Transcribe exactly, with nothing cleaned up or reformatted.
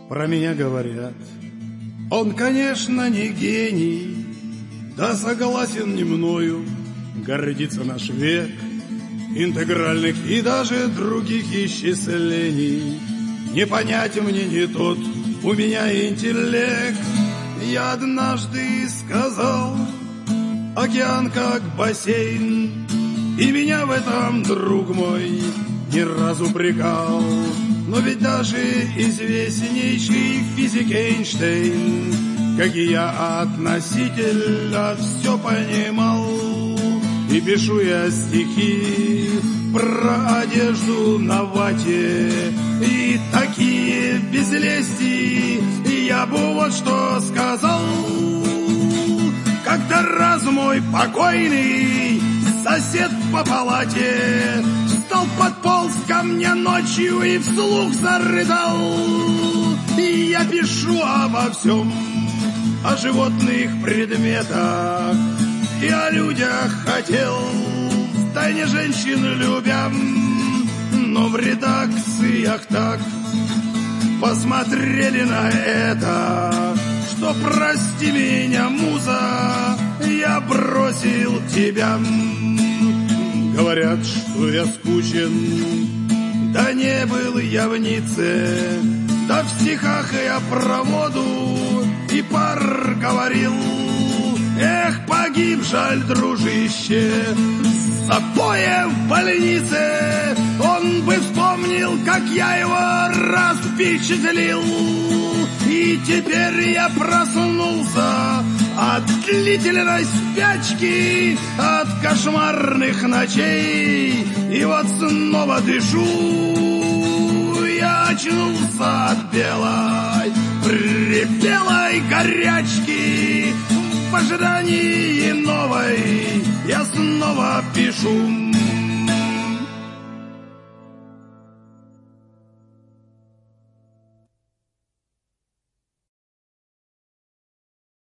про меня говорят. Он, конечно, не гений, да согласен не мною, гордится наш век интегральных и даже других исчислений. Не понять мне не тот у меня интеллект. Я однажды сказал: океан как бассейн, и меня в этом, друг мой, не раз упрекал. Но ведь даже известнейший физик Эйнштейн, как и я, относительно все понимал. И пишу я стихи про одежду на вате и такие без лести. И я бы вот что сказал. Как-то раз мой покойный сосед по палате встал, подполз ко мне ночью и вслух зарыдал. И я пишу обо всем, о животных предметах и о людях хотел, втайне женщин любя, но в редакциях так посмотрели на это, что прости меня, муза, я бросил тебя. Говорят, что я скучен, да не был я в Ницце, да в стихах я про воду и пар говорил. Эх, погиб, жаль, дружище, с запоем в больнице. Он бы вспомнил, как я его раз впечатлил. И теперь я проснулся от длительной спячки, от кошмарных ночей, и вот снова дышу. Я очнулся от белой, припелой горячки. В ожидании новой я снова пишу.